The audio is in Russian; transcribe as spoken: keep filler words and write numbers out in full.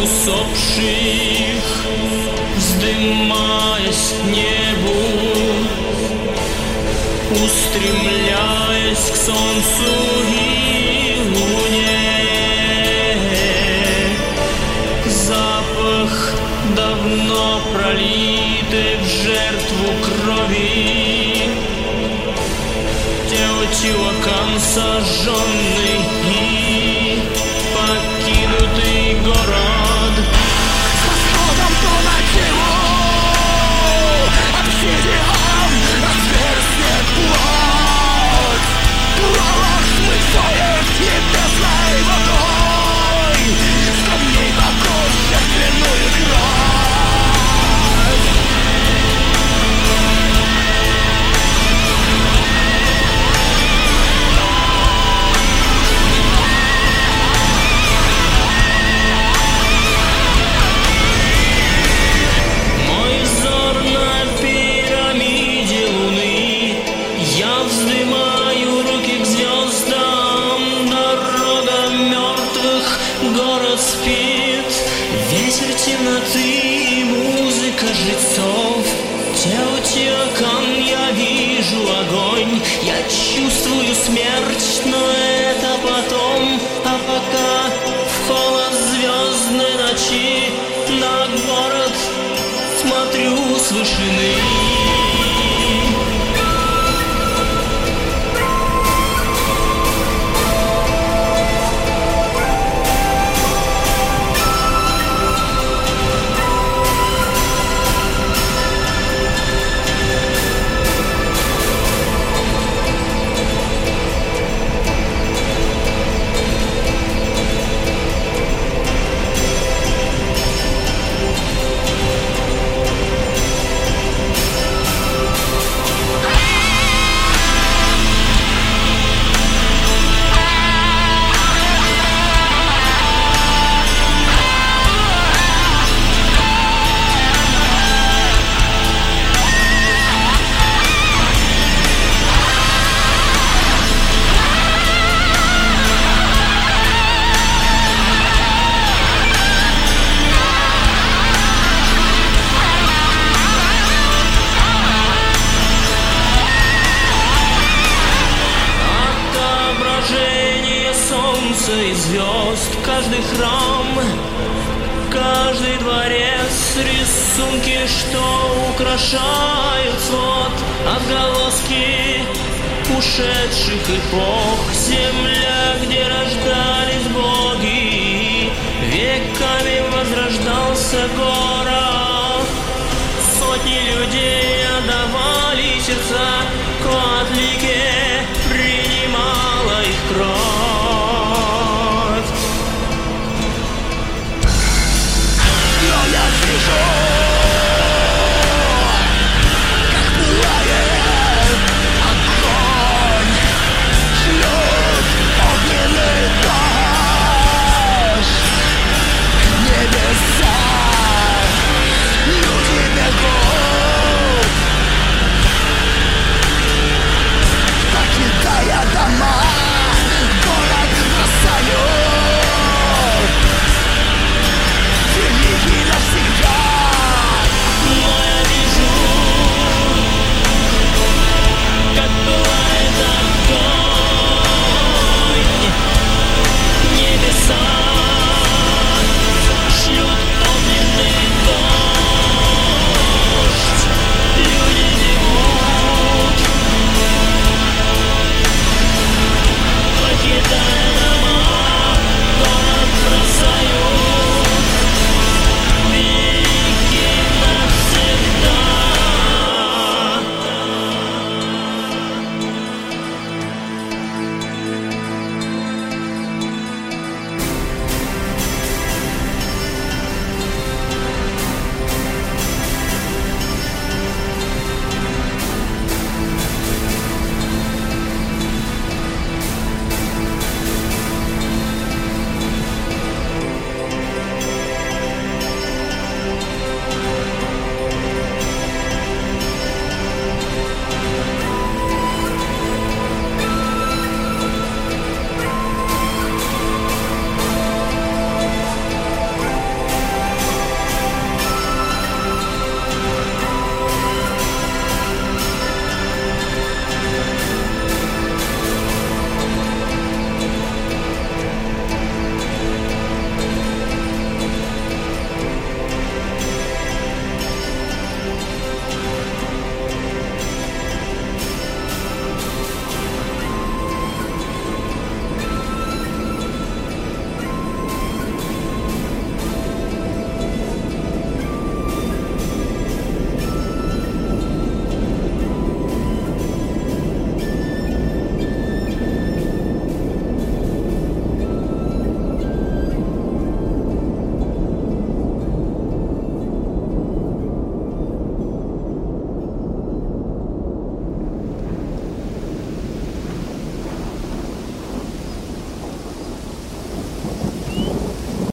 усопших, вздымаясь к небу, устремляясь к солнцу и луне. Запах давно пролитой в жертву крови, Теотиуакан сожженный и покинутый город. С восходом понативу обсидиан разверзнет плоть, пророк смысает небесной водой, с камней покос жертвенную кровь. Ветер темноты и музыка жрецов. Теотиуакан, я вижу огонь, я чувствую смерть, но это потом. А пока в холод звездной ночи на город смотрю с вышины. И звезд, каждый храм, каждый дворец, рисунки, что украшают свод, отголоски ушедших эпох, земля, где рождались боги, веками возрождался город. Сотни людей отдавали сердца, Коатлике принимала их кровь.